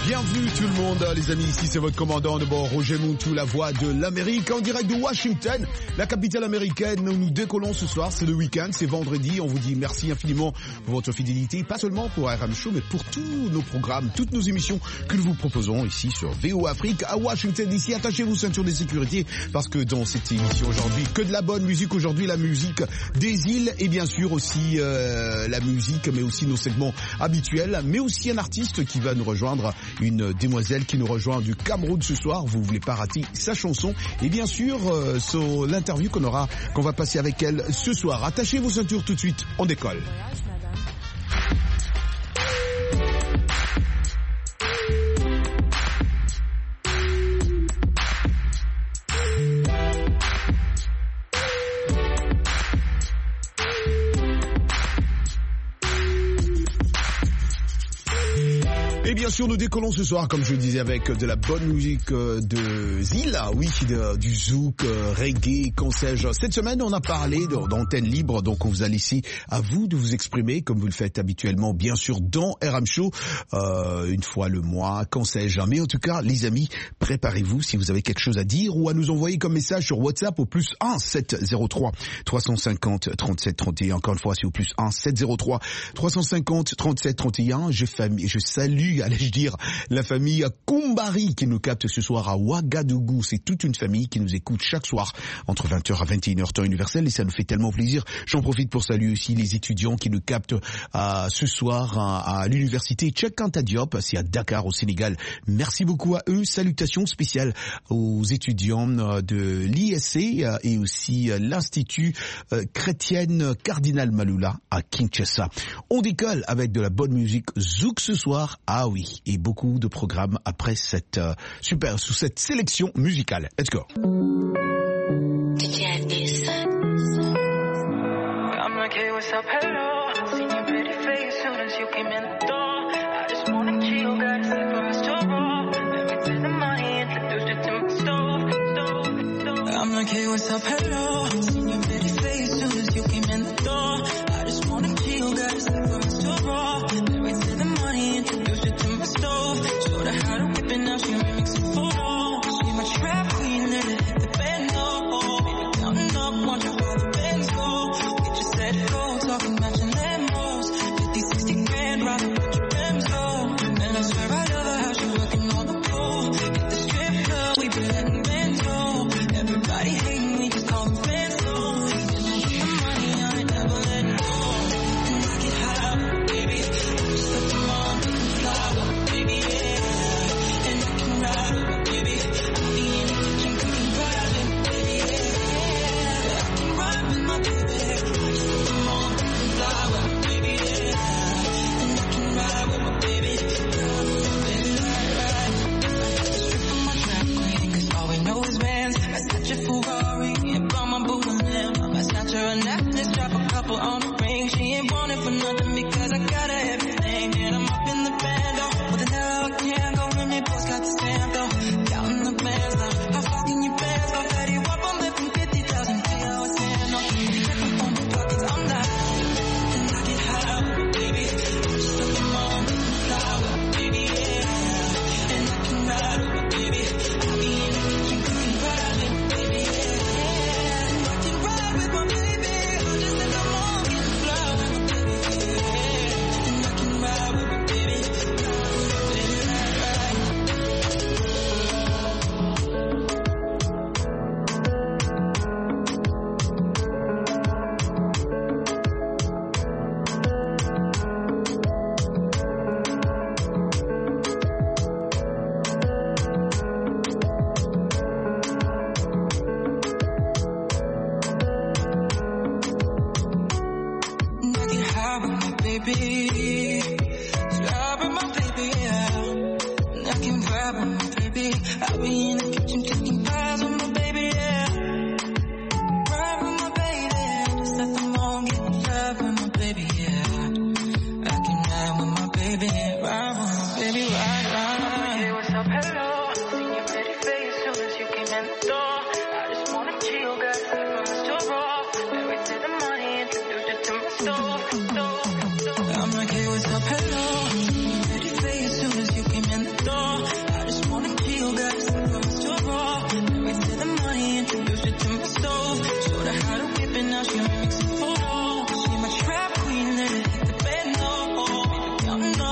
Bienvenue tout le monde, les amis, ici c'est votre commandant de bord, Roger Montou, la voix de l'Amérique, en direct de Washington, la capitale américaine. Nous décollons ce soir, c'est le week-end, c'est vendredi. On vous dit merci infiniment pour votre fidélité, pas seulement pour RM Show, mais pour tous nos programmes, toutes nos émissions que nous vous proposons ici sur VO Afrique à Washington. Ici, attachez-vous ceinture de sécurité, parce que dans cette émission aujourd'hui, que de la bonne musique aujourd'hui, la musique des îles, et bien sûr aussi la musique, mais aussi nos segments habituels, mais aussi un artiste qui va nous rejoindre, une demoiselle qui nous rejoint du Cameroun ce soir. Vous voulez pas rater sa chanson, et bien sûr sur l'interview qu'on va passer avec elle ce soir. Attachez vos ceintures tout de suite, on décolle. Et bien sûr, nous décollons ce soir, comme je le disais, avec de la bonne musique de Zila, oui, du zouk, reggae, qu'on sais-je. Cette semaine, on a parlé d'antenne libre, donc on vous a laissé à vous de vous exprimer, comme vous le faites habituellement, bien sûr, dans RM Show, une fois le mois, qu'on sais-je. Mais en tout cas, les amis, préparez-vous si vous avez quelque chose à dire ou à nous envoyer comme message sur WhatsApp au plus 1 703 350 37 31. Encore une fois, c'est au plus 1 703 350 37 31. Je salue, allais-je dire, la famille Kumbari qui nous capte ce soir à Ouagadougou. C'est toute une famille qui nous écoute chaque soir entre 20h à 21h temps universel, et ça nous fait tellement plaisir. J'en profite pour saluer aussi les étudiants qui nous captent ce soir à l'université Cheikh Anta Diop, c'est à Dakar au Sénégal. Merci beaucoup à eux. Salutations spéciales aux étudiants de l'ISC et aussi l'Institut chrétienne Cardinal Maloula à Kinshasa. On décolle avec de la bonne musique zouk ce soir. Ah oui, et beaucoup de programmes après cette sous cette sélection musicale. Let's go. I'm like, hey, what's up, hello? Seen your pretty face soon as you came in the door. I just wanna chill, gotta sleep on my store. Let me take the money, introduce you to my stove. I'm like, hey, what's up, hello? Seen your pretty face soon as you came in the door. I just wanna chill, gotta sleep on my store. Let me take the money, introduce you to my stove. Showed her how to whip it, now she remix it for all. She my trap queen, let it hit the bando. Baby, counting up, watch her while the bands go. Get your set go, talking matching Lambos. 50, 60 grand, riding with your rims go. And I swear I love her, how she working on the pole. Hit the strip club, we be letting bands go. Everybody hating, we just call them fans go. And I get the money, I ain't never letting go.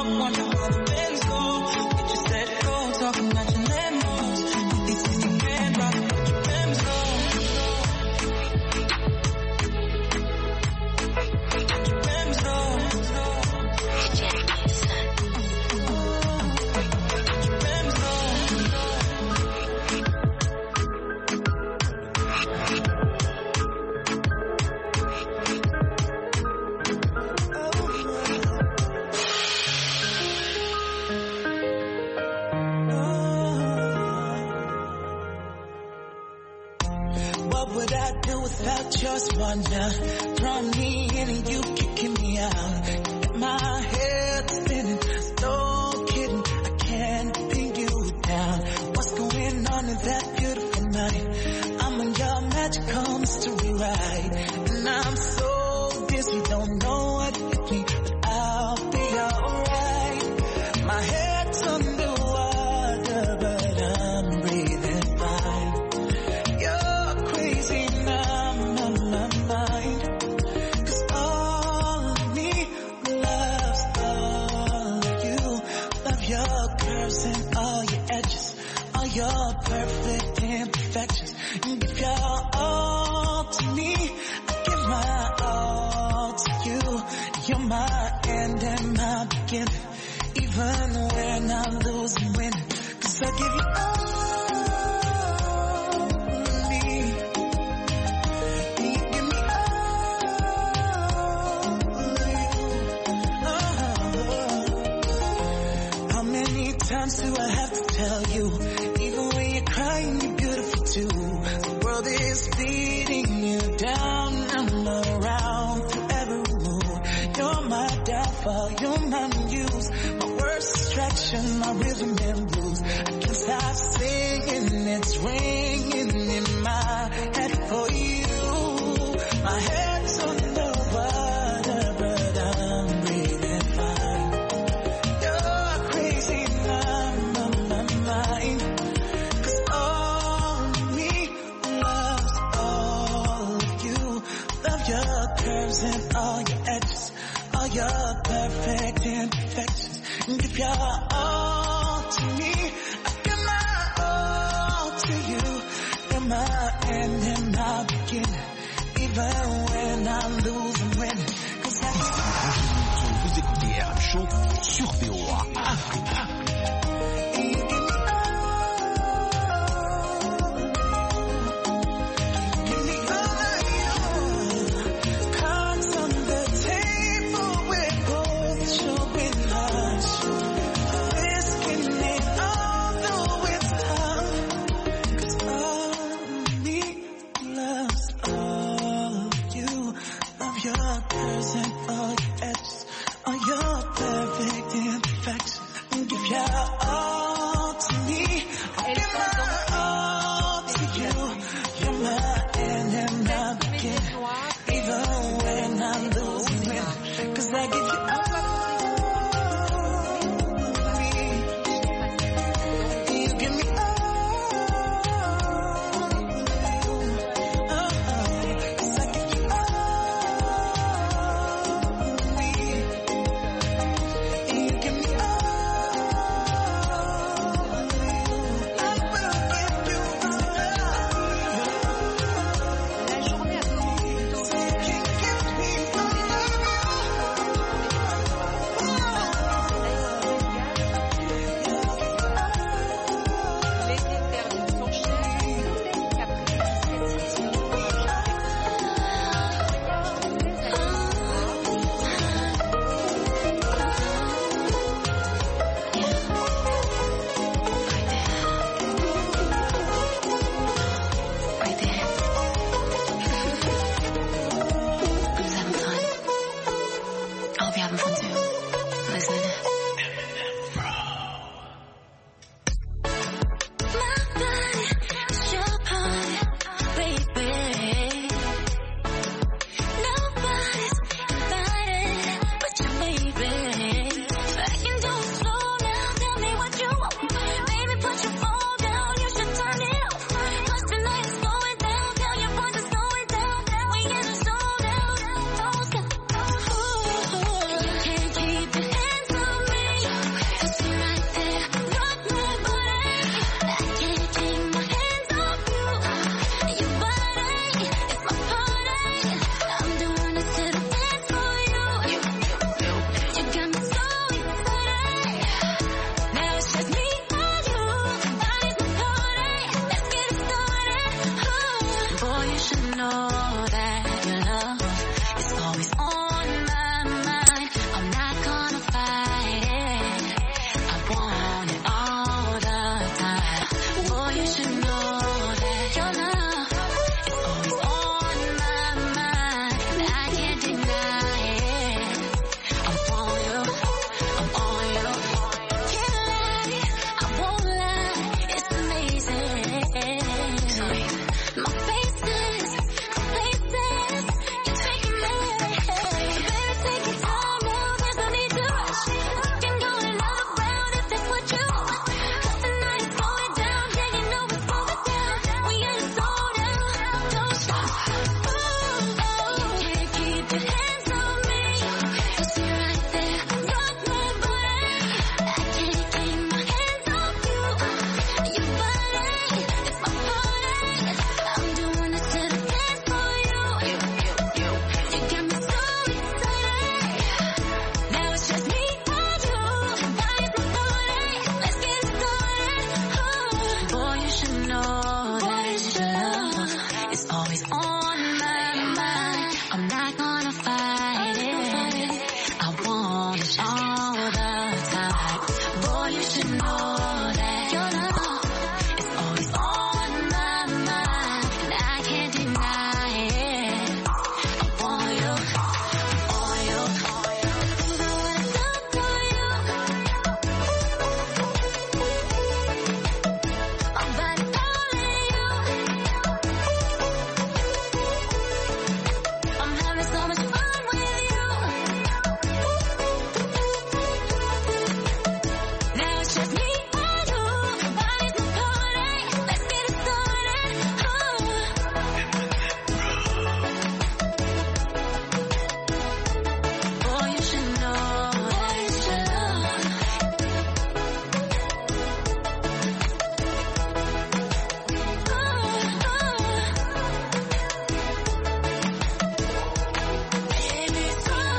Wonder where the Benz go. We just let go, talking about your Lambos. You think when you can rock, but your Benz go. Your Benz go. What would I do without your wonder? Drawing me in and you kicking me out. Get my head spinning, no kidding, I can't pin you down. What's going on in that beautiful night? I'm on your magical mystery ride, and I'm so dizzy, don't know what hit me, but I'll be alright. My head's underwater, but I'm breathing fine. You're crazy now, my mind. 'Cause all of me loves all of you. Love your curves and all your edges, all your perfect imperfections. And give your all to me, I give my all to you. You're my end and my beginning, even when I lose and win. 'Cause I give you all of me, and you give me all of you. How many times do I have to tell you? Even when you're crying, you're beautiful too. The world is beating you down, I'm around through every move. You're my downfall, you're my muse, my worst distraction, my rhythm and blues. I can't stop singing, it's ringing in my head for you. My head's underwater, but I'm breathing fine. You're crazy, my mind. 'Cause all of me loves all of you. Love your curves and all your edges, all your perfect imperfections. And give your all to me, I give my all to you. You're my end and my beginning, even when I lose and win. 'Cause Vous écoutez RM Show sur VOA Africa. you give me all of you. Cards on the table, we're both showing us. Risking it all, though it's hard. 'Cause all of me loves all of you. Love your curves and all your edges, all your perfect imperfections. And give your all should know that you're not all. It's always on my mind, and I can't deny it. I want you, all you. Cause I wanna talk to you. I'm body calling you. I'm having so much fun with you. Now it's just me and you. Body's no party. Let's get it started. Oh, you should know. Oh, you should know. J'ai vu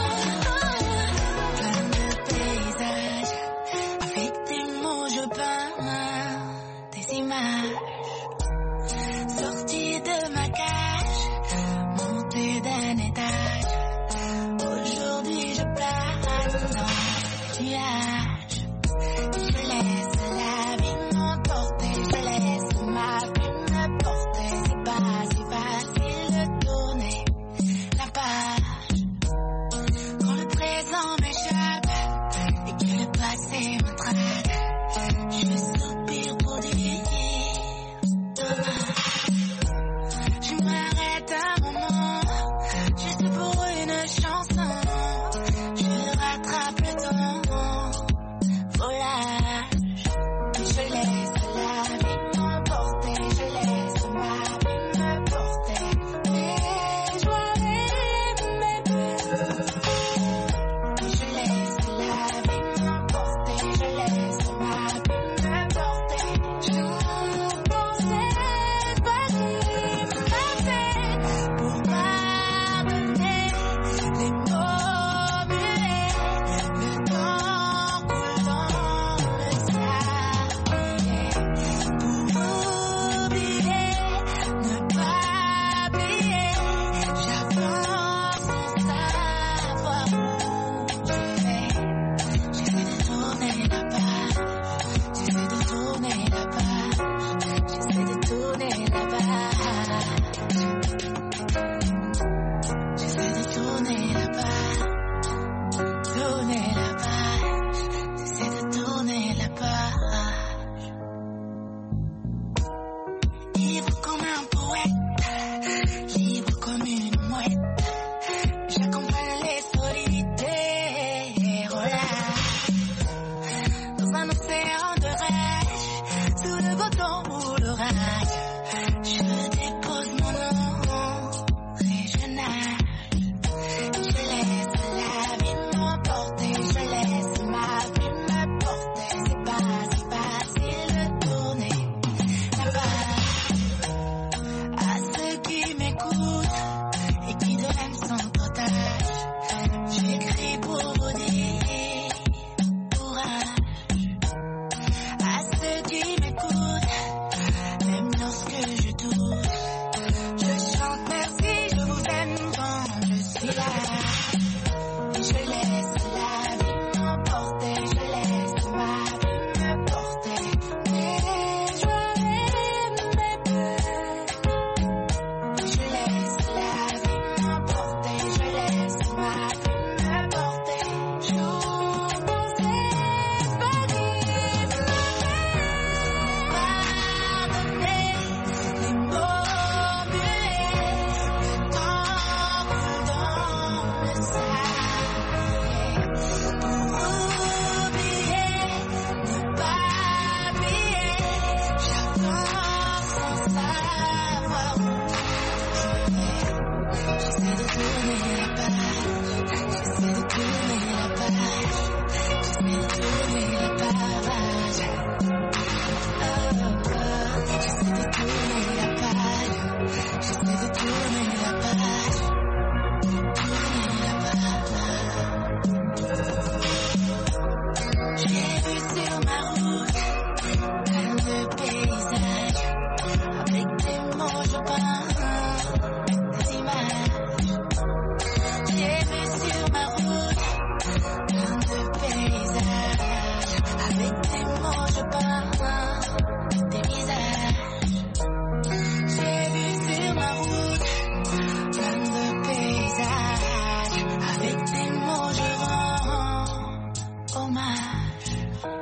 plein de paysages. Avec tes mots je peins des images. Sortie de ma cage, montée d'un étage. Aujourd'hui je plane dans les nuages. Je laisse la vie m'emporter, je laisse ma vie me porter. C'est pas si facile de tourner la page. Quand le présent m'échappe et que le passé me traque, je soupire pour dire dommage. Je m'arrête un moment, juste pour une chanson. Je rattrape le temps, volage. Je laisse la vie m'emporter, je laisse ma vie me porter. Mes joies et mes peines. Je laisse la vie m'emporter, je laisse ma vie me porter. Je pensais pas qu'il m'appelle pour pardonner les mots muets. Le temps coule dans le sable. Pour oublier, ne pas plier. J'avance sans savoir où je vais. J'essaie de tourner la page. J'essaie de tourner la page. J'essaie de tourner la page. J'essaie de tourner la page. Tourner la page. J'essaie de tourner la page. Libre comme un poète, libre comme une mouette. J'accompagne les solitaires, relâche. Dans un océan de rage, sous le beau temps ou l'orage, je dépose mon nom et je nage. Je laisse la vie m'emporter, je laisse ma vie me porter. C'est pas si facile de tourner la page. À ceux qui m'écoutent et qui donnent son otage, j'écris pour vous dire courage. À ceux qui m'écoutent, même lorsque je doute, je chante merci, je vous aime quand je suis là. Et je laisse la vie m'emporter, je laisse ma vie me porter. Mes joies et mes peines. Je laisse la vie m'emporter, je laisse ma vie me porter. Je pensais pas qu'il pardonner les mots muets. Le temps coule dans le sable. Pour oublier, ne pas plier. J'avance sans savoir où je vais. J'essaie de tourner la page. J'essaie de tourner la page. J'essaie de tourner la page. J'essaie de tourner la page. J'essaie de tourner la page. Tourner la page. J'ai vu sur ma route plein de paysages. Avec des mots je peins des images. J'ai vu sur ma route plein de paysages. Avec des mots tes visages. J'ai vu sur ma route plein de paysages. Avec tes mots je rends hommage.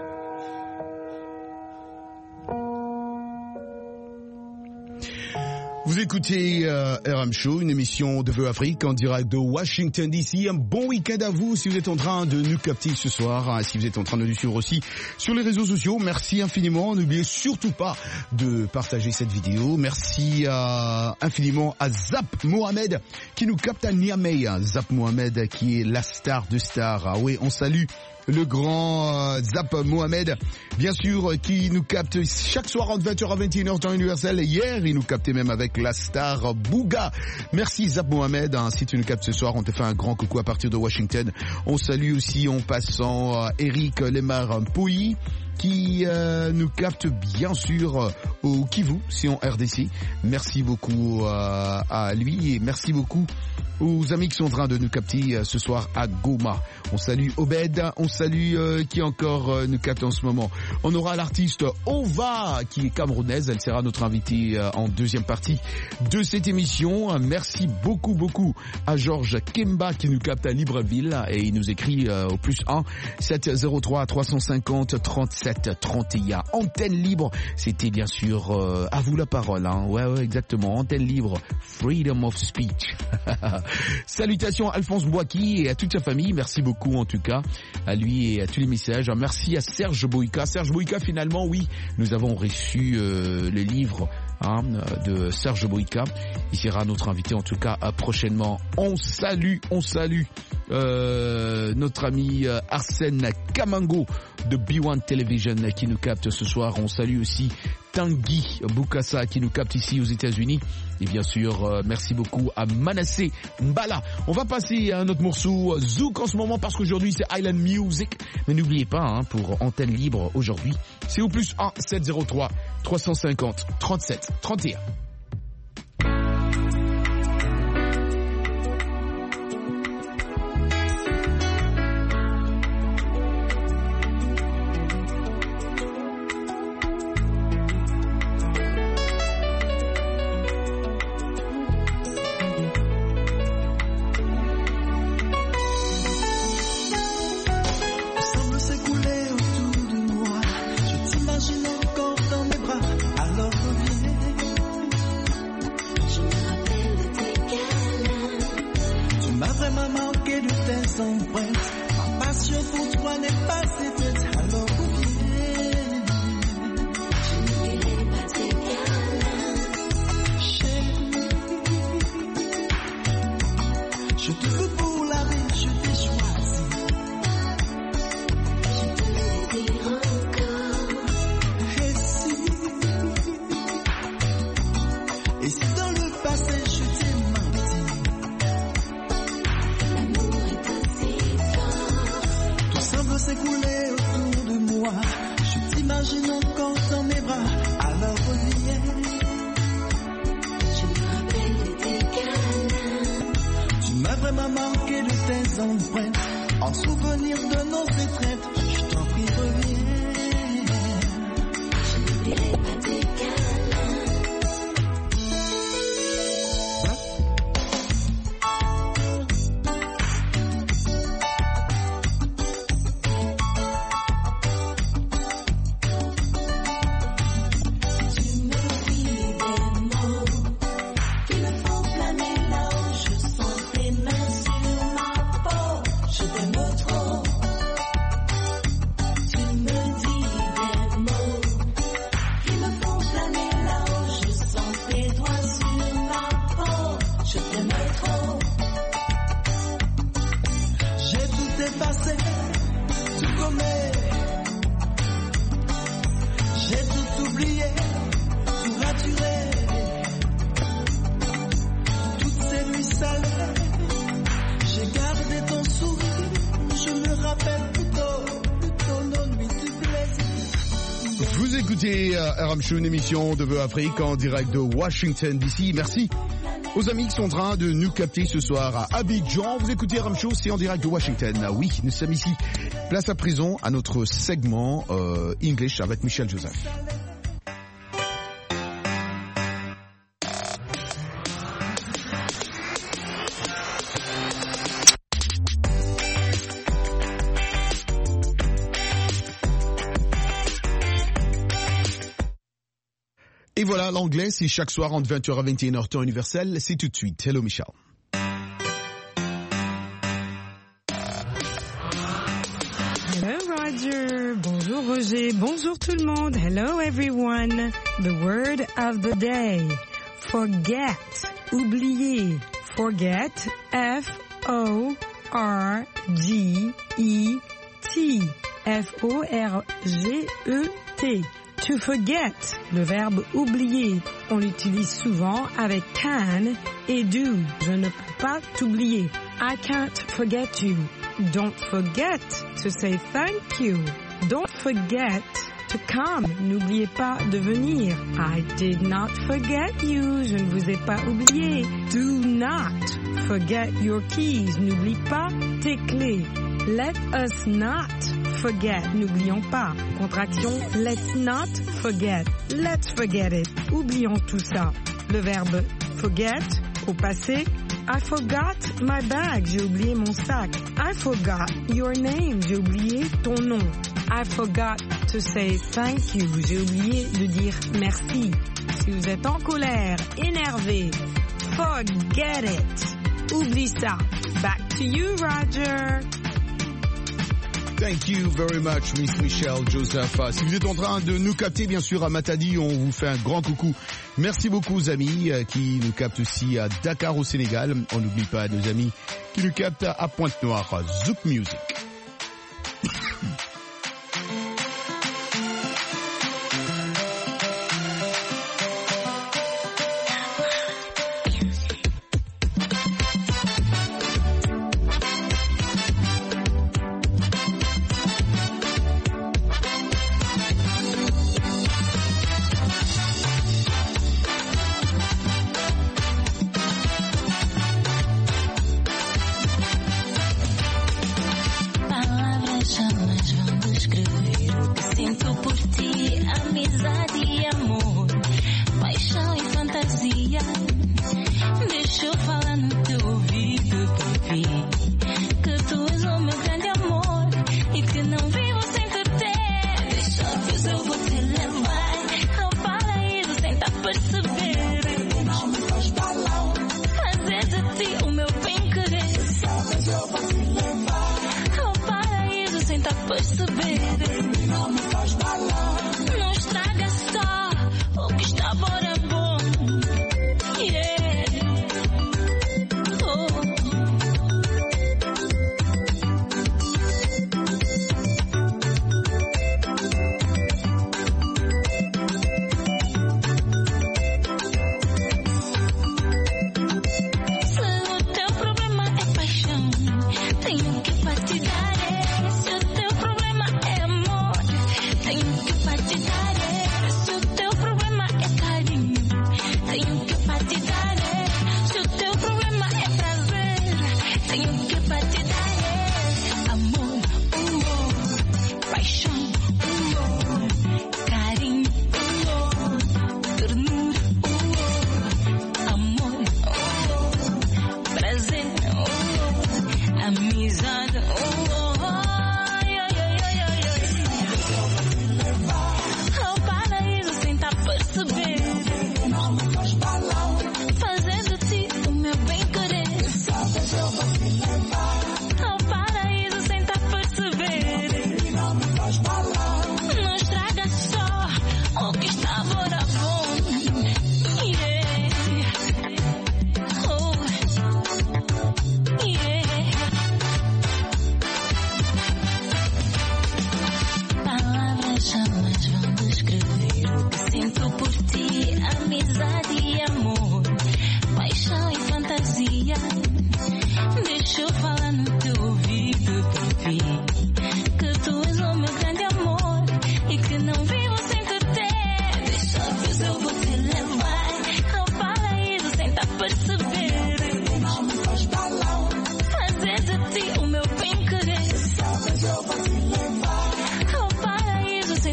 Vous écoutez RM Show, une émission de Vœux Afrique en direct de Washington DC. Un bon week-end à vous si vous êtes en train de nous capter ce soir, si vous êtes en train de nous suivre aussi sur les réseaux sociaux. Merci infiniment. N'oubliez surtout pas de partager cette vidéo. Merci infiniment à Zap Mohamed qui nous capte à Niamey. Zap Mohamed qui est la star de stars. Ah oui, on salue le grand Zap Mohamed, bien sûr, qui nous capte chaque soir entre 20h à 21h temps universel. Hier, il nous captait même avec la star Bouga. Merci Zap Mohamed. Si tu nous captes ce soir, on te fait un grand coucou à partir de Washington. On salue aussi en passant Eric Lemar Pouilly qui nous capte bien sûr au Kivu, c'est en RDC. Merci beaucoup à lui et merci beaucoup aux amis qui sont en train de nous capter ce soir à Goma. On salue Obed, on salue qui encore nous capte en ce moment. On aura l'artiste Ova qui est camerounaise, elle sera notre invitée en deuxième partie de cette émission. Merci beaucoup à Georges Kemba qui nous capte à Libreville et il nous écrit au +1 703 350 37 31. Antenne libre, c'était bien sûr à vous la parole, hein. Ouais, exactement, antenne libre, freedom of speech. Salutations à Alphonse Boaki et à toute sa famille, merci beaucoup en tout cas à lui et à tous les messages. Merci à Serge Boïka. Serge Boïka, finalement, oui, nous avons reçu le livre de Serge Boïka. Il sera notre invité en tout cas prochainement. On salue notre ami Arsène Kamango de B1 Television qui nous capte ce soir. On salue aussi Tanguy Bukasa qui nous capte ici aux États-Unis. Et bien sûr, merci beaucoup à Manassé Mbala. On va passer à un autre morceau Zouk en ce moment parce qu'aujourd'hui c'est Island Music. Mais n'oubliez pas, pour antenne libre aujourd'hui, c'est au +1 703 350 37 31. RM Show, une émission de Vœux Afrique en direct de Washington DC. Merci aux amis qui sont en train de nous capter ce soir à Abidjan. Vous écoutez RM Show, c'est en direct de Washington. Oui, nous sommes ici Place à présent à notre segment English avec Michel Joseph. Et voilà, l'anglais, c'est chaque soir entre 20h à 21h temps universel. C'est tout de suite. Hello Michel. Hello Roger, bonjour Roger, bonjour tout le monde. Hello everyone. The word of the day. Forget, oublier. Forget, F-O-R-G-E-T. F-O-R-G-E-T. To forget, le verbe oublier, on l'utilise souvent avec can et do. Je ne peux pas t'oublier. I can't forget you. Don't forget to say thank you. Don't forget to come. N'oubliez pas de venir. I did not forget you. Je ne vous ai pas oublié. Do not forget your keys. N'oublie pas tes clés. Let us not forget. N'oublions pas. Contraction, let's not forget. Let's forget it. Oublions tout ça. Le verbe forget, au passé, I forgot my bag. J'ai oublié mon sac. I forgot your name. J'ai oublié ton nom. I forgot to say thank you. J'ai oublié de dire merci. Si vous êtes en colère, énervé, forget it. Oublie ça. Back to you, Roger. Thank you very much, Miss Michel Joseph. Si vous êtes en train de nous capter, bien sûr, à Matadi, on vous fait un grand coucou. Merci beaucoup aux amis qui nous captent aussi à Dakar au Sénégal. On n'oublie pas nos amis qui nous captent à Pointe-Noire, Zouk Music.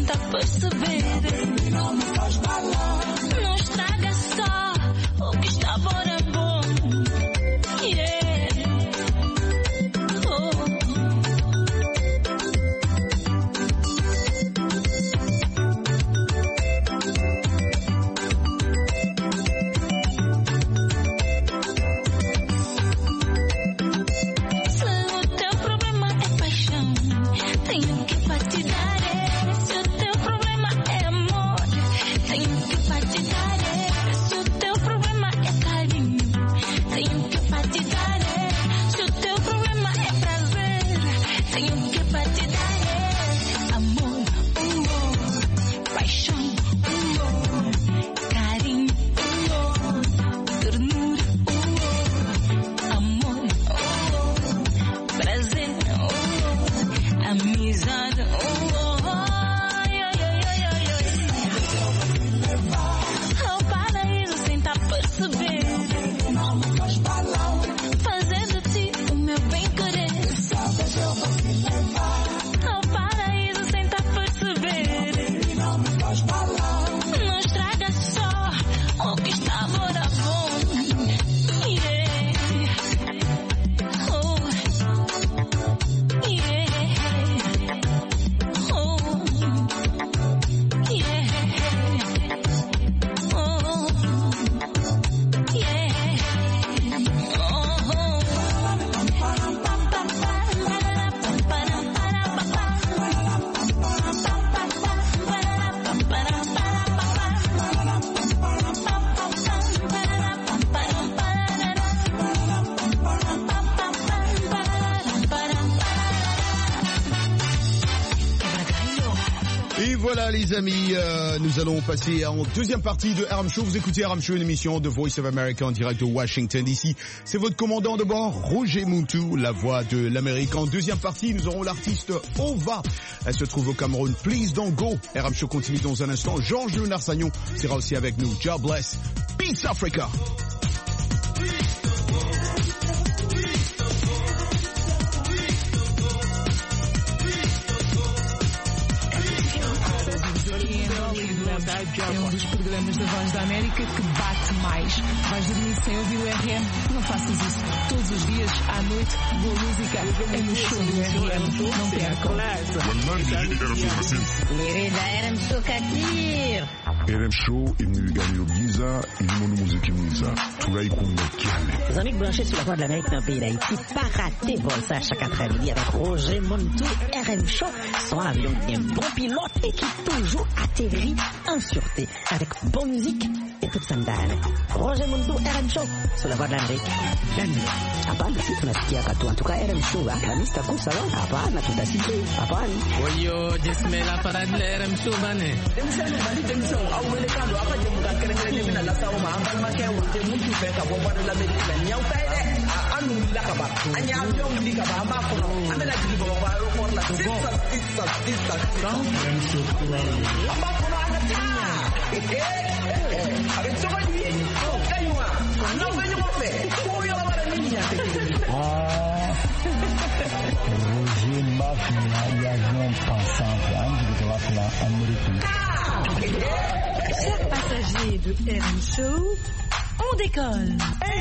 sem tá perceber. Não me faz mal. Não estraga só o que está fora bom. Yeah. Voilà les amis, nous allons passer en deuxième partie de RM Show. Vous écoutez RM Show, une émission de Voice of America en direct de Washington DC. C'est votre commandant de bord, Roger Muntu, la voix de l'Amérique. En deuxième partie, nous aurons l'artiste Ova. Elle se trouve au Cameroun. Please don't go. RM Show continue dans un instant. Georges Léonard Sagnon sera aussi avec nous. God bless. Peace Africa. É um dos programas da Voz da América que bate mais. Vais dormir sem ouvir o RM? Não faças isso. Todos os dias, à noite, boa música é no show do RM. Não percam. RM Show imulugani Giza, ilimono muziki mwiza. Turaikunda kiale. Les amis branchés sur la voix de l'Amérique dans le pays d'Haïti, pas rater vol ça chaque après-midi avec Roger Muntu, RM Show, son avion bien bon pilote et qui toujours atterrit en sûreté avec bonne musique et toute sa ndane. Roger Muntu, RM Show, sur la voix de l'Amérique. Hapana, si tunasikia katu. En tout cas, RM Show, la lista kusa, hapana, tutasikia, hapana. Oyo, jismela para de RM Show, bane. Roger Mafia, l'avion pensant Chers passagers de RM Show, on décolle.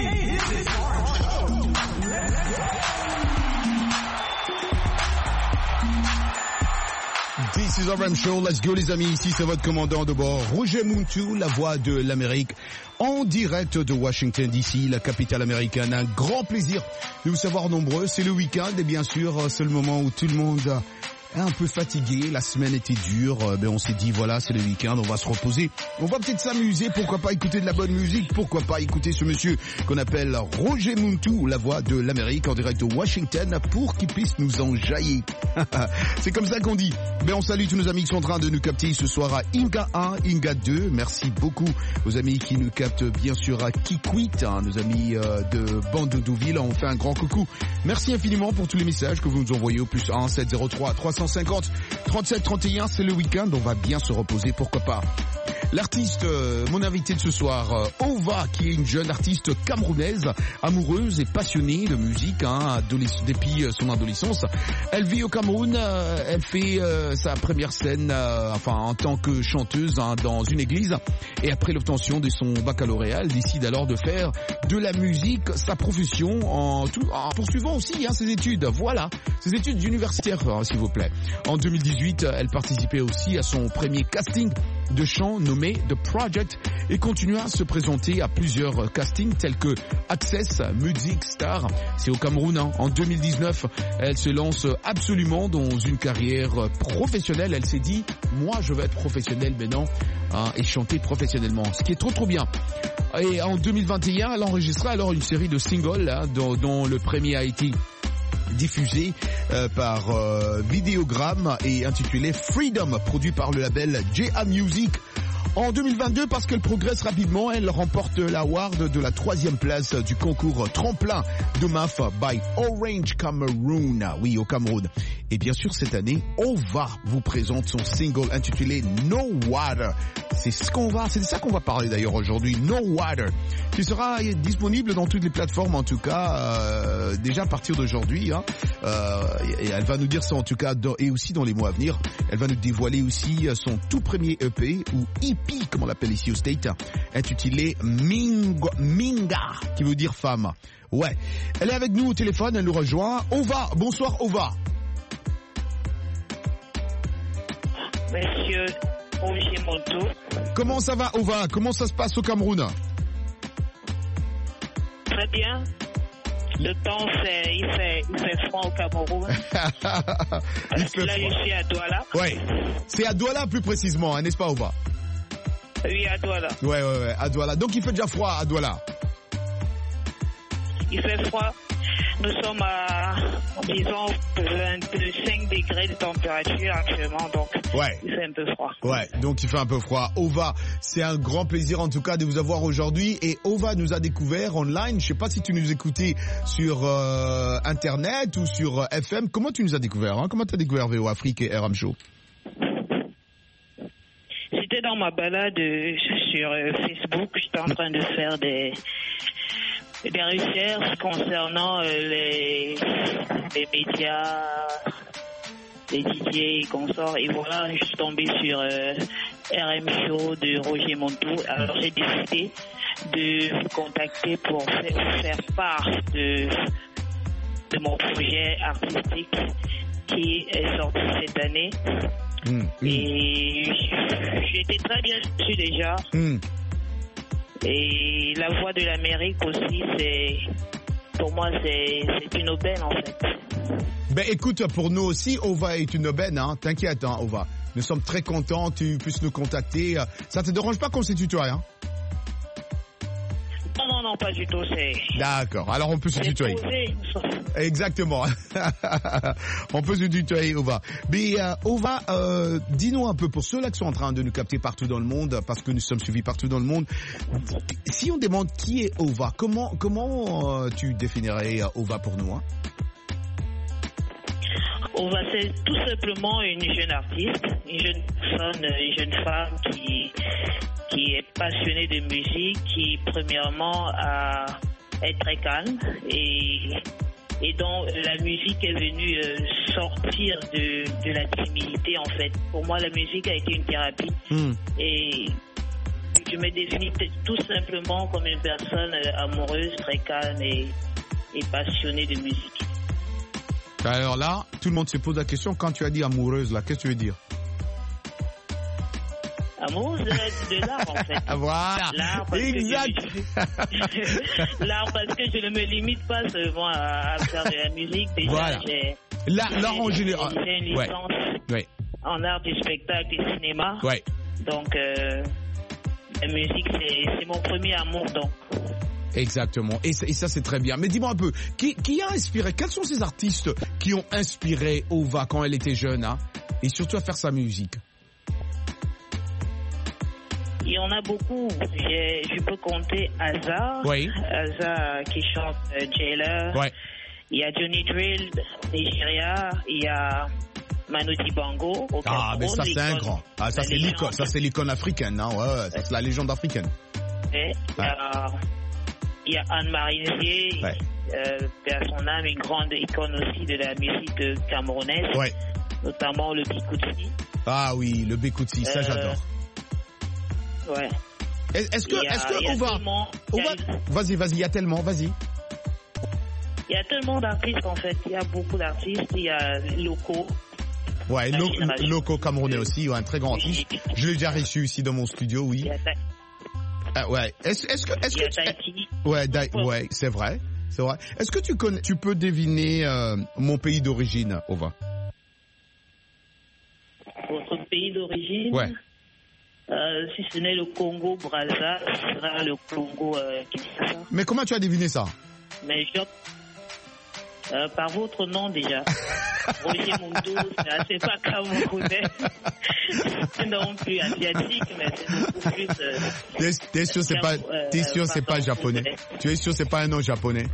This is RM Show, let's go les amis, ici c'est votre commandant de bord, Roger Muntu, la voix de l'Amérique, en direct de Washington DC, la capitale américaine. Un grand plaisir de vous savoir nombreux, c'est le week-end et bien sûr c'est le moment où tout le monde est un peu fatigué, la semaine était dure, on s'est dit voilà c'est le week-end, on va se reposer, on va peut-être s'amuser, pourquoi pas écouter de la bonne musique, pourquoi pas écouter ce monsieur qu'on appelle Roger Muntu, la voix de l'Amérique en direct de Washington pour qu'il puisse nous enjailler. C'est comme ça qu'on dit. On salue tous nos amis qui sont en train de nous capter ce soir à Inga 1, Inga 2, merci beaucoup aux amis qui nous captent bien sûr à Kikwit, nos amis de Bandoudoville, on fait un grand coucou. Merci infiniment pour tous les messages que vous nous envoyez au plus 1 703 350 37 31, c'est le week-end, on va bien se reposer, pourquoi pas. L'artiste, mon invité de ce soir, Ova, qui est une jeune artiste camerounaise, amoureuse et passionnée de musique, depuis son adolescence. Elle vit au Cameroun, elle fait sa première scène, en tant que chanteuse dans une église. Et après l'obtention de son baccalauréat, elle décide alors de faire de la musique sa profession en poursuivant aussi ses études. Voilà, ses études universitaires, s'il vous plaît. En 2018, elle participait aussi à son premier casting de chant nommé The Project et continua à se présenter à plusieurs castings tels que Access Music Star. C'est au Cameroun. En 2019, elle se lance absolument dans une carrière professionnelle. Elle s'est dit, moi je veux être professionnelle maintenant et chanter professionnellement, ce qui est trop bien. Et en 2021, elle enregistra alors une série de singles dont le premier a été diffusé par Vidéogramme et intitulé Freedom, produit par le label JA Music. En 2022, parce qu'elle progresse rapidement, elle remporte l'award de la 3e place du concours tremplin de MAF by Orange Cameroon. Oui, au Cameroun. Et bien sûr, cette année, Ova vous présente son single intitulé No Water. C'est ça qu'on va parler d'ailleurs aujourd'hui, No Water, qui sera disponible dans toutes les plateformes, en tout cas, déjà à partir d'aujourd'hui. Et elle va nous dire ça, en tout cas, et aussi dans les mois à venir. Elle va nous dévoiler aussi son tout premier EP, ou EP, comme on l'appelle ici au State, intitulé Minga, qui veut dire femme. Ouais. Elle est avec nous au téléphone, elle nous rejoint. Ova, bonsoir Ova. Monsieur Ojimoto. Comment ça va Ova? Comment ça se passe au Cameroun? Très bien. Le temps, il fait froid au Cameroun. Parce que là, je suis à Douala. Ouais. C'est à Douala plus précisément, n'est-ce pas Ova? Oui, à Douala. Ouais, à Douala. Donc il fait déjà froid à Douala. Il fait froid. Nous sommes à, disons, 25 degrés de température actuellement, donc il fait un peu froid. Ouais, donc il fait un peu froid. Ova, c'est un grand plaisir en tout cas de vous avoir aujourd'hui. Et Ova nous a découvert online. Je sais pas si tu nous écoutais sur Internet ou sur FM. Comment tu nous as découvert Comment tu as découvert VO Afrique et RM Show? C'était dans ma balade sur Facebook. J'étais en train de faire des recherches concernant les médias, les DJ et consorts. Et voilà, je suis tombé sur RM Show de Roger Montou. Alors j'ai décidé de vous contacter pour faire part de mon projet artistique qui est sorti cette année. Et j'étais très bien reçu déjà. Et la voix de l'Amérique aussi, pour moi, c'est une aubaine en fait. Ben écoute, pour nous aussi, Ova est une aubaine, t'inquiète Ova. Nous sommes très contents que tu puisses nous contacter. Ça te dérange pas qu'on se tutoie Non, pas du tout, D'accord, alors on peut se tutoyer. Exactement. On peut se tutoyer, Ova. Mais Ova, dis-nous un peu, pour ceux-là qui sont en train de nous capter partout dans le monde, parce que nous sommes suivis partout dans le monde, si on demande qui est Ova, comment tu définirais Ova pour nous Ova, c'est tout simplement une jeune artiste, une jeune personne, une jeune femme qui est passionnée de musique, qui premièrement est très calme et dont la musique est venue sortir de la timidité en fait. Pour moi, la musique a été une thérapie et je me définis tout simplement comme une personne amoureuse, très calme et passionnée de musique. Alors là, tout le monde se pose la question, quand tu as dit amoureuse, là, qu'est-ce que tu veux dire? Amoureuse de l'art, en fait. Voilà. L'art, exact. L'art, parce que je ne me limite pas seulement à faire de la musique. Déjà, voilà. L'art en général. J'ai une licence en art du spectacle et cinéma. Ouais. Donc, la musique, c'est mon premier amour, donc. Exactement. Et ça, c'est très bien. Mais dis-moi un peu, qui a inspiré, quels sont ces artistes qui ont inspiré Ova quand elle était jeune, et surtout à faire sa musique? Il y en a beaucoup. Je peux compter Aza. Oui. Aza qui chante Jailer. Ouais. Il y a Johnny Drill, Nigeria. Il y a Manu Dibango au Cameroun. Ah, mais ça c'est un grand. Ah, ça c'est l'icône. Ça c'est l'icône africaine, hein. Ouais, ça c'est la légende africaine. Il y a Anne-Marie Ndiaye, à son âme, une grande icône aussi de la musique camerounaise, notamment le Bikouti. Ah oui, le Bikouti, ça j'adore. Ouais. Est-ce que on va... Vas-y, il y a tellement, vas-y. Il y a tellement d'artistes en fait, il y a beaucoup d'artistes, il y a locaux. Ouais, locaux camerounais aussi, un très grand artiste. Je l'ai déjà reçu ici dans mon studio, oui. Ouais. Est-ce que ouais, c'est vrai. Est-ce que tu peux deviner mon pays d'origine, Ova? Votre pays d'origine? Ouais. Si ce n'est le Congo Brazza, ce sera le Congo Kinshasa. Mais comment tu as deviné ça? Mais par votre nom déjà. Roger Mondo, c'est pas camerounais. Non plus asiatique, mais c'est beaucoup plus. T'es sûr c'est pas japonais? Tu es sûr c'est pas un nom japonais?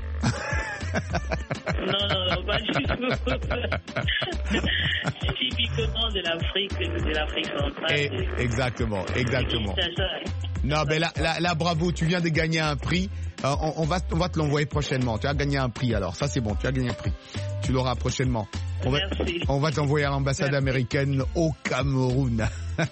Non, pas du tout. C'est typiquement de l'Afrique centrale. Exactement. Non, mais là, bravo, tu viens de gagner un prix. On va te l'envoyer prochainement. Tu as gagné un prix, alors. Ça, c'est bon, tu as gagné un prix. Tu l'auras prochainement. On va t'envoyer à l'ambassade américaine au Cameroun.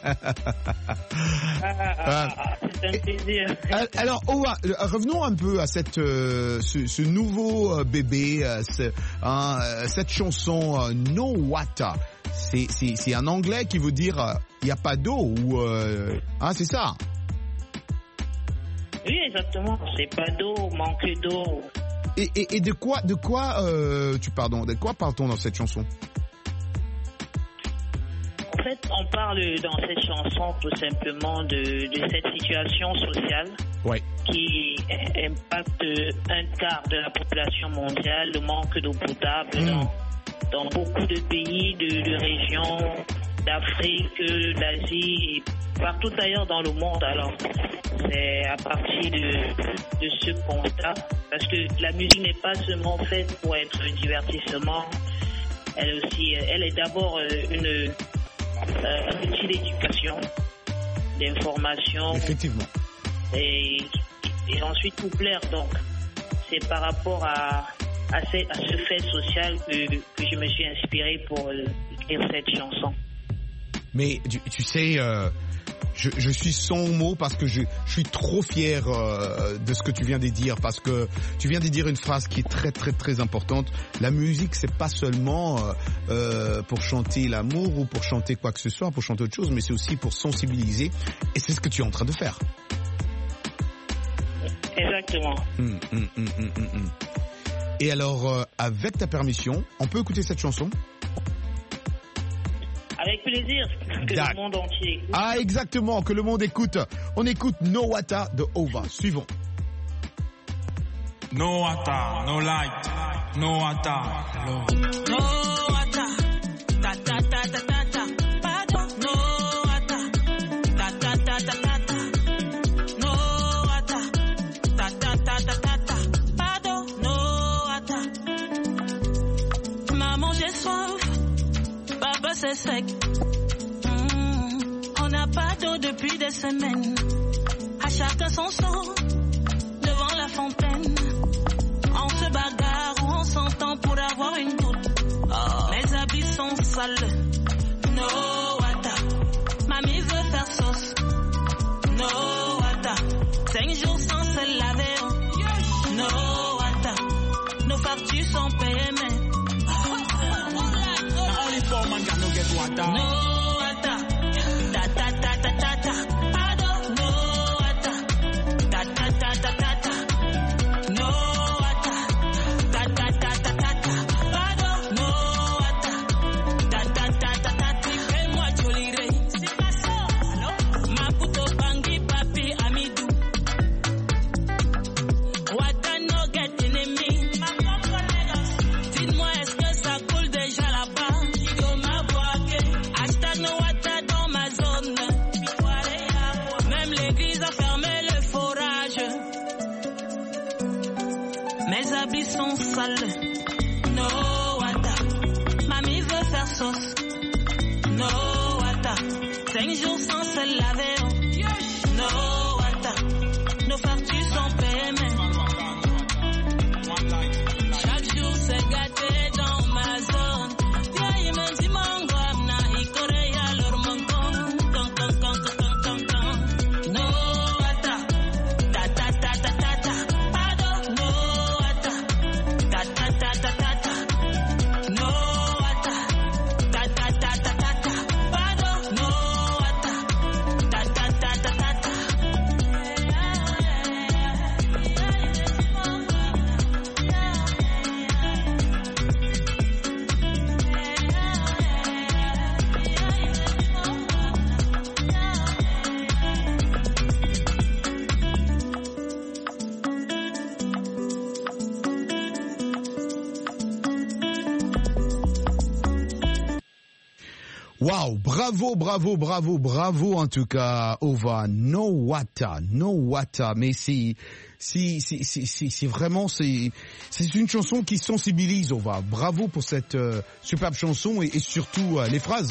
C'est un plaisir. Alors, revenons un peu à ce nouveau bébé, cette chanson No Water. C'est en anglais qui veut dire il n'y a pas d'eau ou c'est ça? Oui, exactement. C'est pas d'eau, manque d'eau. Et de quoi parle-t-on dans cette chanson? En fait, on parle dans cette chanson tout simplement de cette situation sociale qui impacte un quart de la population mondiale, le manque d'eau potable dans beaucoup de pays, de régions, d'Afrique, d'Asie et partout ailleurs dans le monde. Alors, c'est à partir de ce constat, parce que la musique n'est pas seulement faite pour être un divertissement, elle est d'abord un outil d'éducation, d'information. Effectivement. Et ensuite pour plaire. Donc, c'est par rapport à ce fait social que je me suis inspiré pour écrire cette chanson. Mais tu sais, je suis sans mots parce que je suis trop fier de ce que tu viens de dire, parce que tu viens de dire une phrase qui est très très très importante. La musique, c'est pas seulement pour chanter l'amour ou pour chanter quoi que ce soit, pour chanter autre chose, mais c'est aussi pour sensibiliser, et c'est ce que tu es en train de faire. Exactement. Et alors, avec ta permission, on peut écouter cette chanson? Avec plaisir, que le monde entier écoute. Ah, exactement, que le monde écoute. On écoute No Water de Ova. Suivons. No water, no light, no water, no water, ta ta ta ta ta ta, pardon, no water, ta ta ta ta ta ta, no water, ta ta ta ta ta ta, pardon, no water. Maman, j'ai soif, papa, c'est sec. On n'a pas d'eau depuis des semaines. À chacun son sort devant la fontaine. On se bagarre ou on s'entend pour avoir une goutte. Mes habits sont sales. No water. Mamie veut faire sauce. No water. 5 jours sans se laver. No water. Nos factures sont payées, mais only 4 man can get water. No water. Ta ta ta ta ta ta. Pardon. No water. Ta ta ta ta ta ta. No water. Ta ta ta ta ta ta. Pardon. No water. Ta ta ta ta ta ta. Fais-moi jolire. C'est pas ça. Maputo Bangi Papi Amidou. Water no get enemy. Dites-moi, est-ce que ça coule déjà là-bas? Hashtag no water dans ma zone. Même l'église a fermé le forage. Mes habits sont sales. No water. Mamie veut faire sauce. No water. 5 jours sans se laver. No water. Nos factures sont paiement. Chaque jour c'est gâté dans ma zone. Yeah, me dit mango na ikoreya leur mango. No water. Ta ta ta ta ta ta. Pardon. No water. Ta ta ta ta ta ta. No water. Ta ta ta ta ta ta. Pardon. No water. Ta ta ta ta ta ta. Wow, bravo en tout cas, Ova. No water, mais c'est vraiment, c'est une chanson qui sensibilise, Ova. Bravo pour cette superbe chanson et surtout les phrases.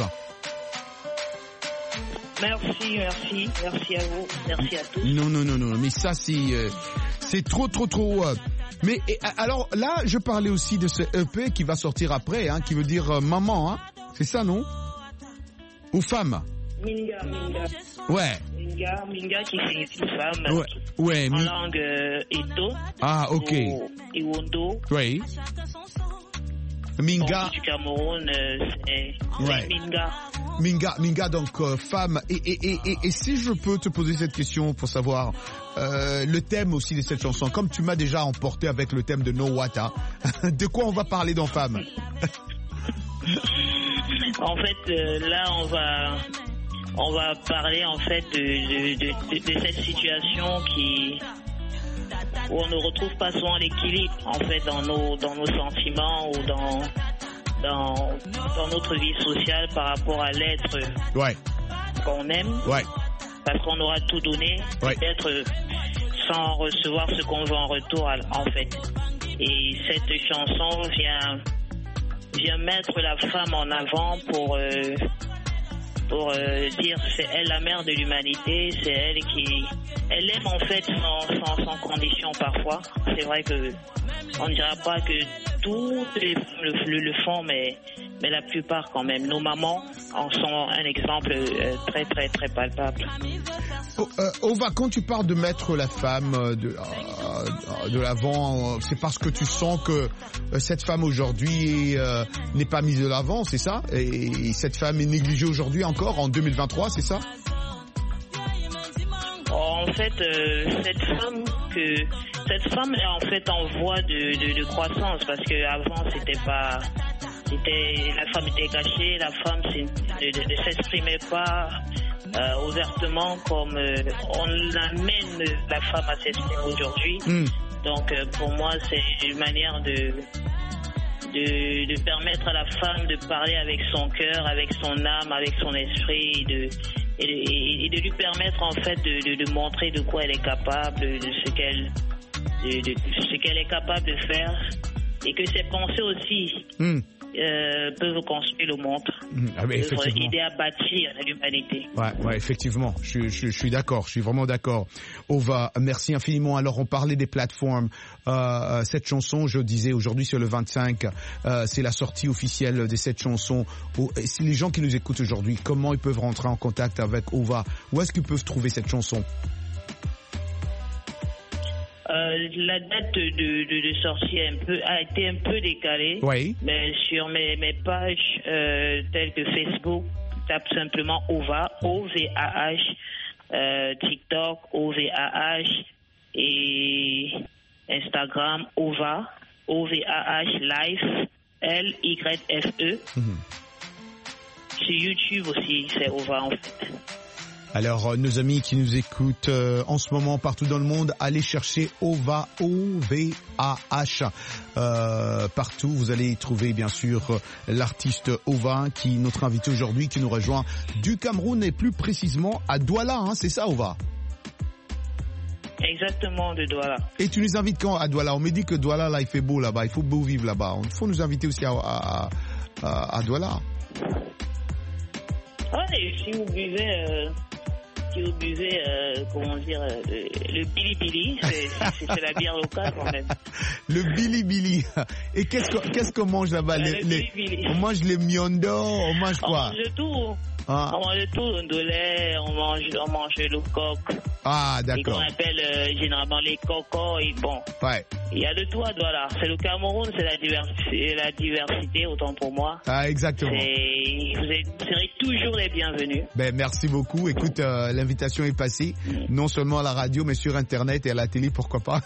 Merci à vous, merci à tous. Non, mais ça c'est trop. Mais alors là, je parlais aussi de ce EP qui va sortir après, hein, qui veut dire maman, hein. C'est ça, non? Ou femme? Minga. Ouais. Minga qui signifie femme. Ouais. En langue Edo. Ah, ok. Et Wondo. Oui. Minga. Du Cameroun, c'est Minga, donc femme. Et si je peux te poser cette question pour savoir le thème aussi de cette chanson, comme tu m'as déjà emporté avec le thème de No Water, de quoi on va parler dans Femme? En fait, là, on va parler en fait de cette situation où on ne retrouve pas souvent l'équilibre en fait dans nos sentiments ou dans notre vie sociale par rapport à l'être qu'on aime. Ouais. Parce qu'on aura tout donné, peut-être sans recevoir ce qu'on veut en retour en fait. Et cette chanson vient mettre la femme en avant pour dire c'est elle la mère de l'humanité, c'est elle elle aime en fait sans condition parfois. C'est vrai que on ne dira pas que toutes les femmes le font, mais la plupart quand même. Nos mamans en sont un exemple très très très palpable. Ova, quand tu parles de mettre la femme de l'avant, c'est parce que tu sens que cette femme aujourd'hui n'est pas mise de l'avant, c'est ça? Et cette femme est négligée aujourd'hui encore en 2023, c'est ça? En fait, cette femme est en fait en voie de croissance parce que avant la femme était cachée, la femme ne s'exprimait pas ouvertement comme on amène la femme à s'exprimer aujourd'hui. Donc pour moi c'est une manière de permettre à la femme de parler avec son cœur, avec son âme, avec son esprit et de lui permettre en fait de montrer de quoi elle est capable, de ce qu'elle est capable de faire et que ses pensées aussi peuvent construire le monde, peuvent aider à bâtir l'humanité. Ouais, effectivement, je suis d'accord, je suis vraiment d'accord. Ova, merci infiniment. Alors on parlait des plateformes. Cette chanson, je disais aujourd'hui sur le 25, c'est la sortie officielle de cette chanson. Si les gens qui nous écoutent aujourd'hui, comment ils peuvent rentrer en contact avec Ova? Où est-ce qu'ils peuvent trouver cette chanson? La date de sortie a été un peu décalée, mais sur mes pages telles que Facebook, tape simplement OVAH, OVAH, TikTok, OVAH et Instagram, OVAH Life, LYFE. Sur YouTube aussi, c'est OVAH en fait. Alors, nos amis qui nous écoutent en ce moment partout dans le monde, allez chercher OVAH, O-V-A-H. Partout, vous allez trouver bien sûr l'artiste Ova, qui est notre invité aujourd'hui, qui nous rejoint du Cameroun et plus précisément à Douala, hein, c'est ça Ova? Exactement, de Douala. Et tu nous invites quand à Douala? On me dit que Douala, là, il fait beau là-bas, il faut beau vivre là-bas. Il faut nous inviter aussi à Douala. Ouais, si vous buvez, comment dire, le Billy, c'est la bière locale quand même. Le Billy. Et qu'est-ce qu'on mange là-bas? On mange les miondo, on mange quoi? On mange de tout. Ah. On mange de tout, de lait, on mange le coq. Ah, d'accord. Et qu'on appelle généralement les cocos et bon. Ouais. Il y a de tout à Douala. C'est le Cameroun, c'est la diversité, autant pour moi. Ah, exactement. Vous serez toujours les bienvenus. Ben, merci beaucoup. Écoute, l'invitation est passée. Non seulement à la radio, mais sur Internet et à la télé, pourquoi pas.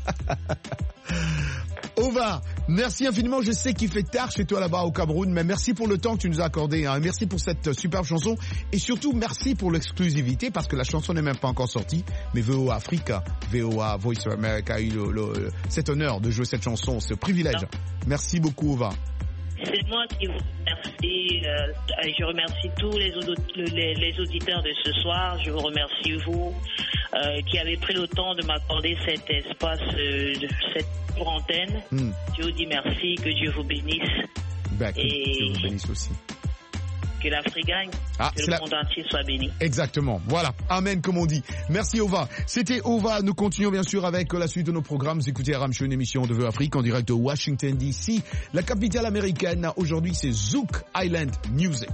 Ova, merci infiniment. Je sais qu'il fait tard chez toi là-bas au Cameroun, mais merci pour le temps que tu nous as accordé. Hein. Merci pour cette superbe chanson. Et surtout, merci pour l'exclusivité, parce que la chanson n'est même pas encore sortie. Mais VOA Africa, VOA Voice of America a eu cet honneur de jouer cette chanson, ce privilège. Merci beaucoup, Ova. C'est moi qui vous remercie. Je remercie tous les auditeurs de ce soir. Je vous remercie, vous, qui avez pris le temps de m'accorder cet espace, cette antenne. Je vous dis merci, que Dieu vous bénisse. Que Dieu vous bénisse aussi. Que l'Afrique gagne, que le monde entier soit béni. Exactement. Voilà. Amen, comme on dit. Merci, Ova. C'était Ova. Nous continuons bien sûr avec la suite de nos programmes. Vous écoutez RM Show, une émission de VOA Afrique en direct de Washington DC, la capitale américaine. Aujourd'hui, c'est Zouk Island Music.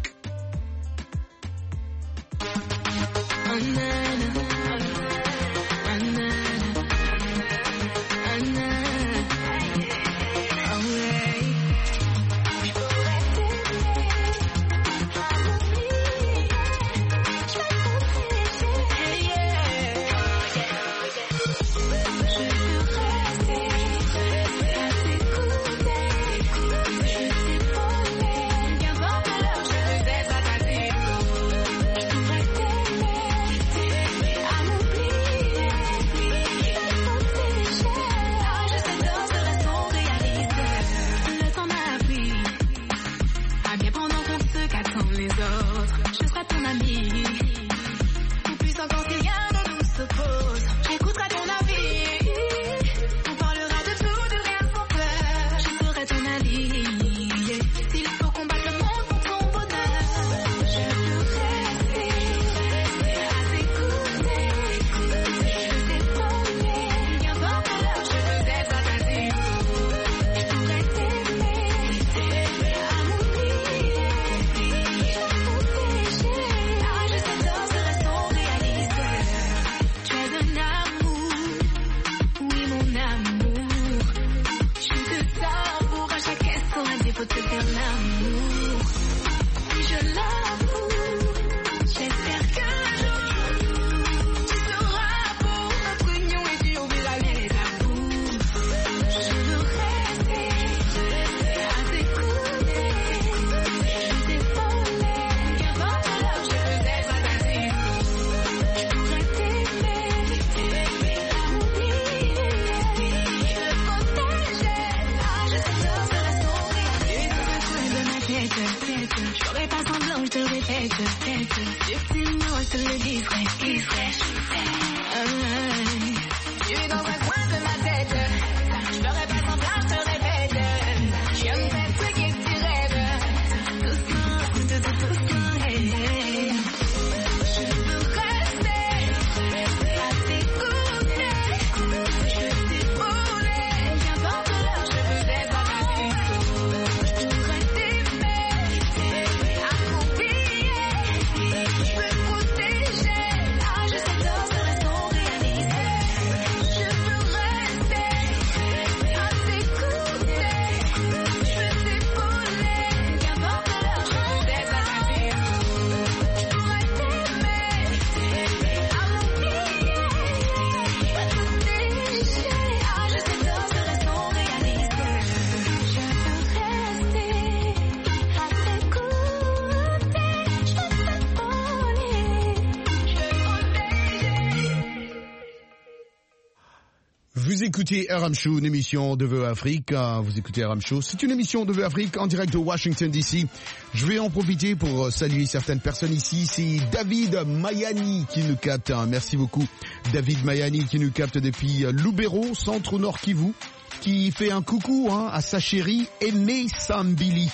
Vous écoutez RM Show, une émission de VOA Afrique. Vous écoutez RM Show. C'est une émission de VOA Afrique en direct de Washington DC. Je vais en profiter pour saluer certaines personnes ici. C'est David Mayani qui nous capte. Merci beaucoup. David Mayani qui nous capte depuis Lubero, centre au Nord Kivu, qui fait un coucou à sa chérie Aimée Sambili.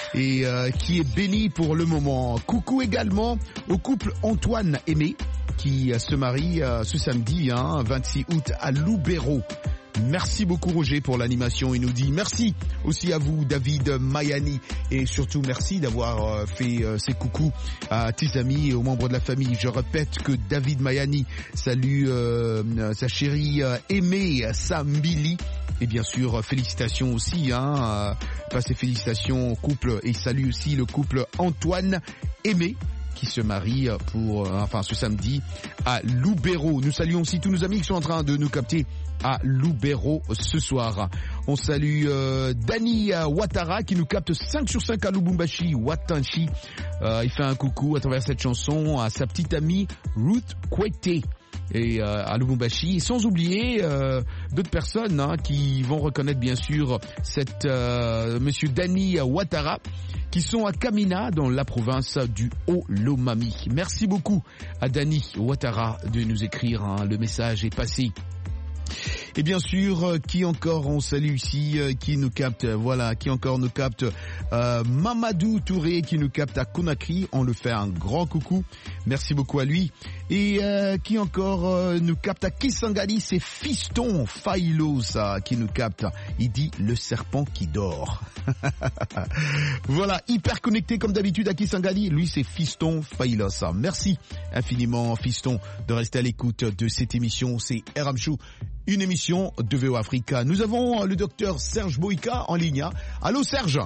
et qui est béni pour le moment. Coucou également au couple Antoine Aimé qui se marie ce samedi 26 août à Loubero. Merci beaucoup Roger pour l'animation. Il nous dit merci aussi à vous David Mayani et surtout merci d'avoir fait ces coucous à tes amis et aux membres de la famille. Je répète que David Mayani salue sa chérie Aimée Sambili et bien sûr félicitations aussi passez félicitations au couple et salue aussi le couple Antoine Aimé qui se marie pour ce samedi à Loubero. Nous saluons aussi tous nos amis qui sont en train de nous capter à Loubero ce soir. On salue Dani Ouattara qui nous capte 5 sur 5 à Lubumbashi, Watanchi. Il fait un coucou à travers cette chanson à sa petite amie Ruth Kwete et à Lubumbashi, sans oublier d'autres personnes qui vont reconnaître bien sûr cette monsieur Dani Ouattara qui sont à Kamina dans la province du Haut-Lomami. Merci beaucoup à Dani Ouattara de nous écrire, le message est passé. Et bien sûr, qui encore on salue ici, qui nous capte, qui encore nous capte, Mamadou Touré qui nous capte à Conakry, on le fait un grand coucou, merci beaucoup à lui. Et qui encore nous capte à Kisangani, c'est Fiston Failos qui nous capte, il dit le serpent qui dort. Voilà, hyper connecté comme d'habitude à Kisangani, lui c'est Fiston Failos. Merci infiniment Fiston de rester à l'écoute de cette émission, c'est RM Show. Une émission de VO Africa. Nous avons le docteur Serge Boïka en ligne. Allô Serge.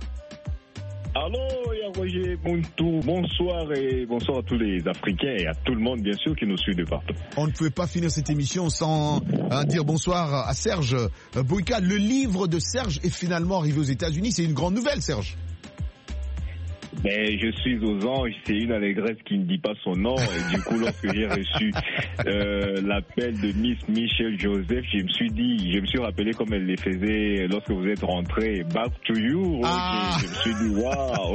Allô Roger Muntu, bonsoir et bonsoir à tous les Africains et à tout le monde bien sûr qui nous suit de partout. On ne pouvait pas finir cette émission sans dire bonsoir à Serge Boïka. Le livre de Serge est finalement arrivé aux États-Unis. C'est une grande nouvelle Serge. Mais je suis aux anges, c'est une allégresse qui ne dit pas son nom et du coup lorsque j'ai reçu l'appel de Miss Michelle Joseph, je me suis rappelé comme elle les faisait lorsque vous êtes rentré, back to you, Je me suis dit waouh.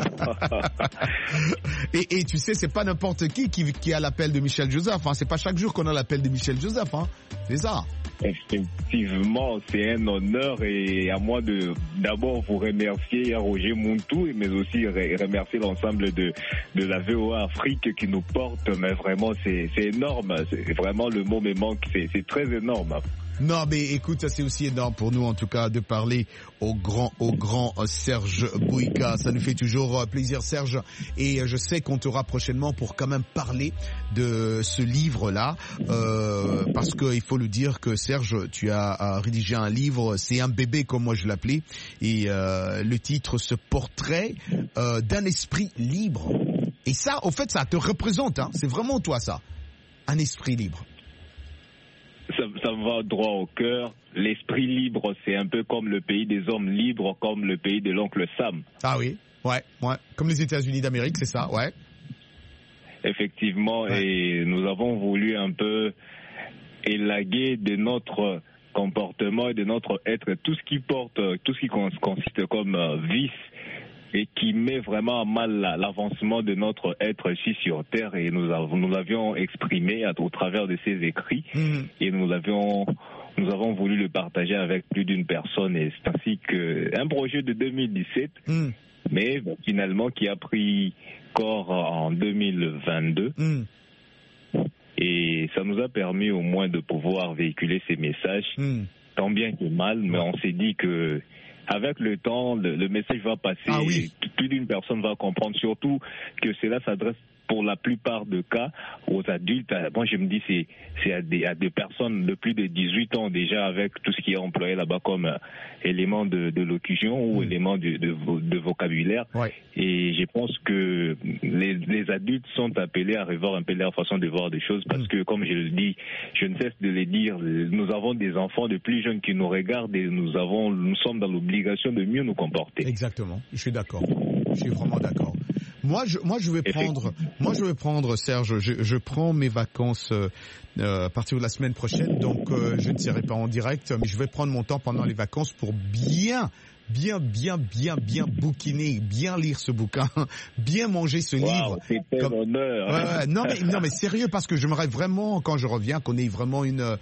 Et tu sais, c'est pas n'importe qui a l'appel de Michelle Joseph, c'est pas chaque jour qu'on a l'appel de Michelle Joseph, c'est ça. Effectivement, c'est un honneur et à moi de d'abord vous remercier Roger Muntu, mais aussi remercier l'ensemble de la VOA Afrique qui nous porte, mais vraiment c'est énorme, c'est vraiment le mot me manque, c'est très énorme. Non, mais écoute, ça c'est aussi énorme pour nous en tout cas de parler au grand Serge Boïka. Ça nous fait toujours plaisir Serge et je sais qu'on t'aura prochainement pour quand même parler de ce livre-là parce qu'il faut le dire que Serge, tu as rédigé un livre, c'est un bébé comme moi je l'appelais et le titre, ce portrait d'un esprit libre. Et ça, au fait, ça te représente, c'est vraiment toi ça, un esprit libre. Ça va droit au cœur. L'esprit libre, c'est un peu comme le pays des hommes libres, comme le pays de l'oncle Sam. Ah oui, ouais. Comme les États-Unis d'Amérique, c'est ça, ouais. Effectivement, ouais. Et nous avons voulu un peu élaguer de notre comportement et de notre être tout ce qui consiste comme vice et qui met vraiment à mal l'avancement de notre être ici sur Terre. Et nous l'avions exprimé au travers de ces écrits et nous avons voulu le partager avec plus d'une personne. Et c'est ainsi qu'un projet de 2017, mais finalement qui a pris corps en 2022. Et ça nous a permis au moins de pouvoir véhiculer ces messages, tant bien que mal, mais on s'est dit que avec le temps, le message va passer et plus d'une personne va comprendre, surtout que cela s'adresse pour la plupart des cas aux adultes. Moi, je me dis c'est à des personnes de plus de 18 ans déjà avec tout ce qui est employé là-bas comme élément de locution ou élément de vocabulaire. Ouais. Et je pense que les adultes sont appelés à revoir un peu leur façon de voir des choses parce que, comme je le dis, je ne cesse de le dire, nous avons des enfants de plus jeunes qui nous regardent et nous sommes dans l'obligation de mieux nous comporter. Exactement, je suis d'accord. Je suis vraiment d'accord. Moi, je vais prendre, Serge, je prends mes vacances à partir de la semaine prochaine, donc je ne serai pas en direct, mais je vais prendre mon temps pendant les vacances pour bien bouquiner, bien lire ce bouquin, bien manger ce livre. C'est un honneur. Non mais sérieux, parce que j'aimerais vraiment, quand je reviens, qu'on ait vraiment une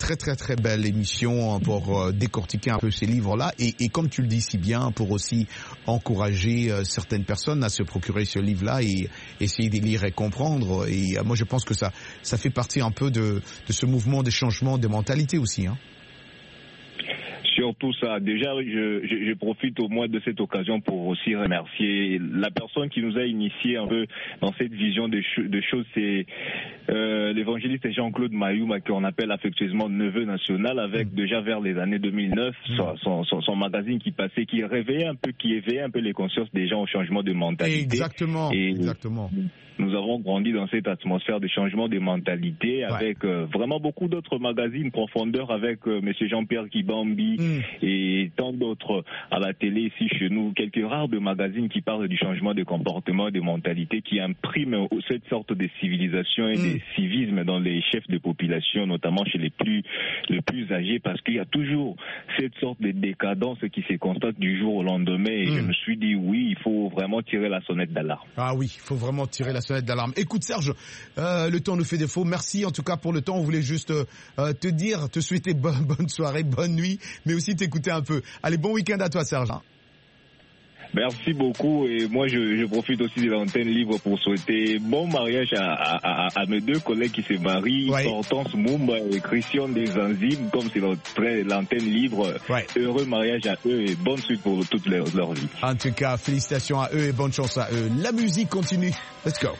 très très très belle émission pour décortiquer un peu ces livres-là et comme tu le dis si bien, pour aussi encourager certaines personnes à se procurer ce livre-là et essayer de lire et comprendre. Et moi je pense que ça fait partie un peu de ce mouvement des changements des mentalités aussi, hein. Surtout ça. Déjà, je profite au moins de cette occasion pour aussi remercier la personne qui nous a initié un peu dans cette vision de choses. C'est l'évangéliste Jean-Claude Mayouma, qu'on appelle affectueusement Neveu National, avec déjà vers les années 2009 son magazine qui passait, qui éveillait un peu les consciences des gens au changement de mentalité. Exactement. Nous avons grandi dans cette atmosphère de changement de mentalité avec vraiment beaucoup d'autres magazines, Profondeur avec Monsieur Jean-Pierre Kibambi et tant d'autres à la télé ici chez nous. Quelques rares de magazines qui parlent du changement de comportement, de mentalité, qui impriment cette sorte de civilisation et de civisme dans les chefs de population, notamment chez les plus âgés, parce qu'il y a toujours cette sorte de décadence qui se constate du jour au lendemain. Et je me suis dit oui, il faut vraiment tirer la sonnette d'alarme. Ah oui, il faut vraiment tirer la sonnette d'alarme. Écoute Serge, le temps nous fait défaut. Merci en tout cas pour le temps. On voulait juste te souhaiter bonne soirée, bonne nuit, mais aussi t'écouter un peu. Allez, bon week-end à toi Serge. Merci beaucoup et moi je profite aussi de l'antenne libre pour souhaiter bon mariage à mes deux collègues qui se marient, Hortense Moumba et Christian Desanzim, comme c'est l'antenne libre. Heureux mariage à eux et bonne suite pour toute leur vie. En tout cas, félicitations à eux et bonne chance à eux. La musique continue. Let's go.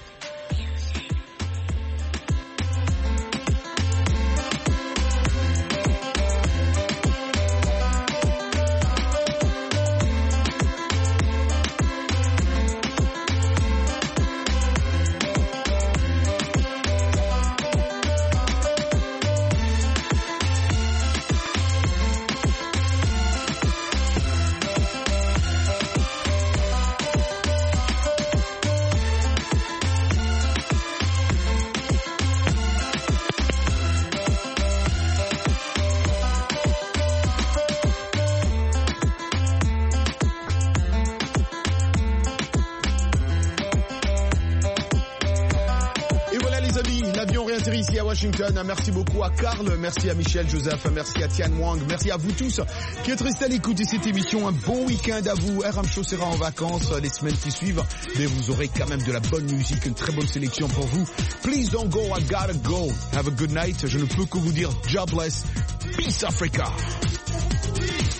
Washington. Merci beaucoup à Karl, merci à Michel, Joseph, merci à Tian Wang, merci à vous tous qui êtes restés à l'écoute de cette émission. Un bon week-end à vous. RM Show sera en vacances les semaines qui suivent, mais vous aurez quand même de la bonne musique, une très bonne sélection pour vous. Please don't go, I gotta go. Have a good night. Je ne peux que vous dire, God bless. Peace Africa.